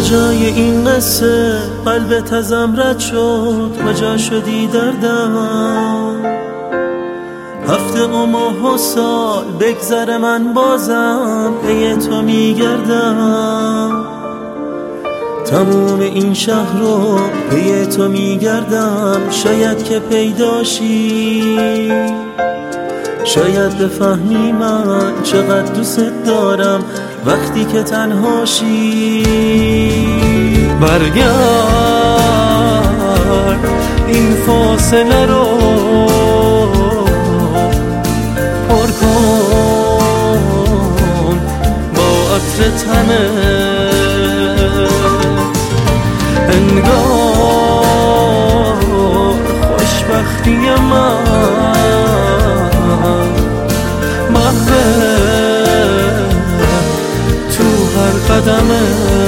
کجای این قصه قلبت ازم رد شد؟ کجا شدی دردم؟ هفته و ماه و سال بگذره من بازم پی تو میگردم. تموم این شهر رو پی تو میگردم، شاید که پیداشی، شاید بفهمی من چقدر دوست دارم وقتی که تنهاشی. برگرد این فاصله رو پر کن با عطر تنت، انگار خوشبختی من محوه تو هر قدمه.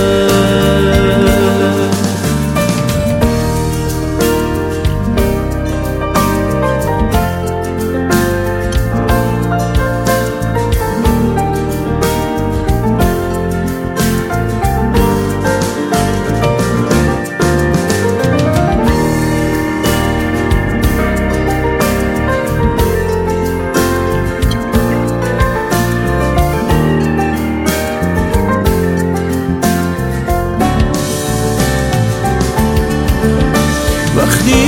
وقتی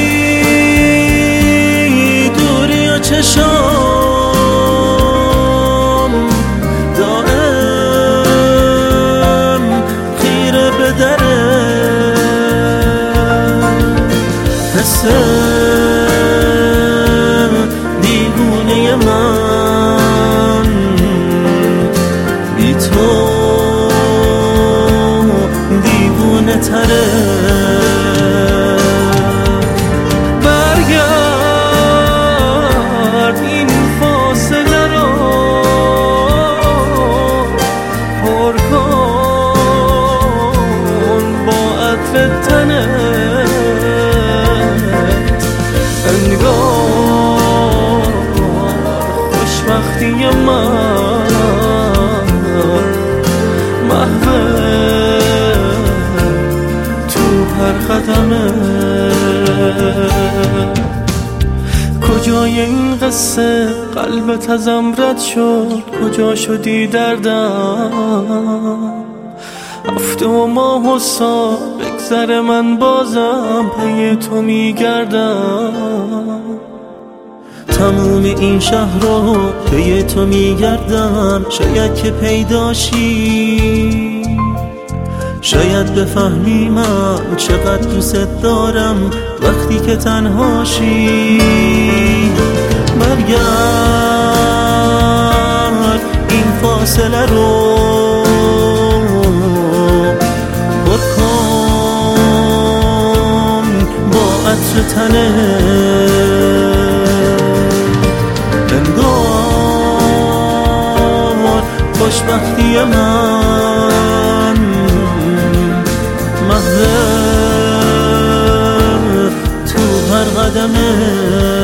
دوری و چشام دائم خیره به دره، حس دیوونه من بی تو دیوونه تره. انگار خوشبختی من محوه تو هر قدمه. کجای این قصه قلبت ازم رد شد؟ کجا شدی دردم؟ هفته و ماه و سال بگذره من بازم پی تو میگردم. تموم این شهر رو پی تو میگردم، شاید که پیداشی، شاید بفهمی من چقدر دوست دارم وقتی که تنهاشی. برگرد این فاصله رو پر کن با عطر تنت، انگار خوشبختی من محوه تو هر قدمه.